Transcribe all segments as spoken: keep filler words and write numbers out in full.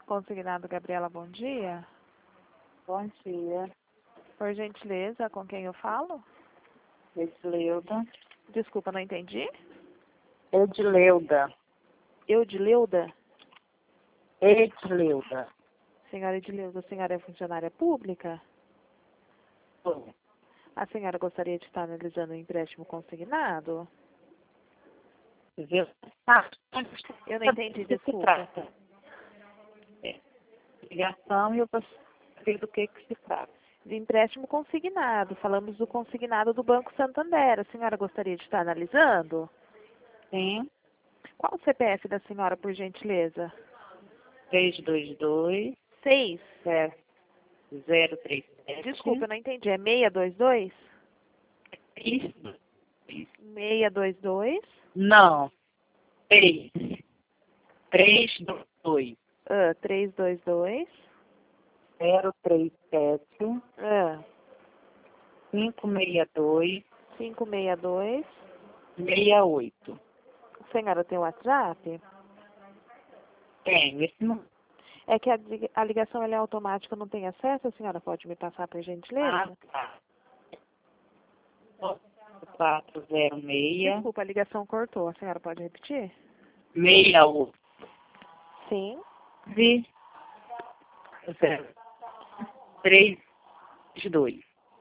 Consignado Gabriela, bom dia. Bom dia, Por gentileza, com quem eu falo? Edileuda. Desculpa, não entendi. Edileuda. Eudileuda? Edileuda. Senhora Edileuda, a senhora é funcionária pública? Sou. A senhora gostaria de estar analisando o empréstimo consignado? Viu? Ah, Eu não entendi, do que se desculpa. trata? É. Ligação e eu sei do que que se trata. De empréstimo consignado. Falamos do consignado do Banco Santander. A senhora gostaria de estar analisando? Sim, Qual o C P F da senhora, por gentileza? três dois dois, Seis. zero três sete. Desculpa, eu não entendi. É seis dois dois? Isso. seis dois dois? Não. três. três dois. Ah, três dois dois? zero três sete. Ah, cinco seis dois. cinco seis dois? seis oito. A senhora tem WhatsApp? Tenho. Esse não. É que a, di- a ligação ela é automática, não tem acesso. A senhora pode me passar, por gentileza? Ah, tá. quatro zero seis. Desculpa, a ligação cortou. A senhora pode repetir? seis oito. Sim. zero três dois.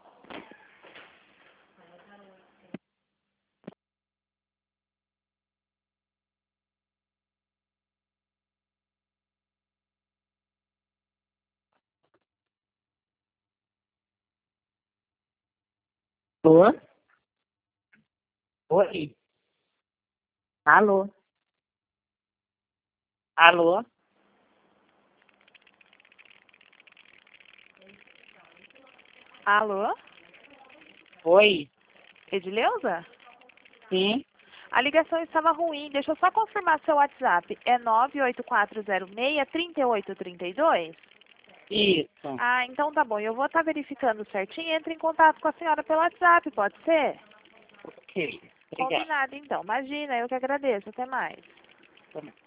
Alô? Oi. Alô? Alô? Alô? Oi? Edileuza? Sim? A ligação estava ruim. Deixa eu só confirmar seu WhatsApp. É nove oito quatro zero seis, três oito três dois? Isso. Ah, então tá bom. Eu vou estar verificando certinho. Entre em contato com a senhora pelo WhatsApp, pode ser? Ok. Obrigada. Combinado, então. Imagina, eu que agradeço. Até mais. Tá bom.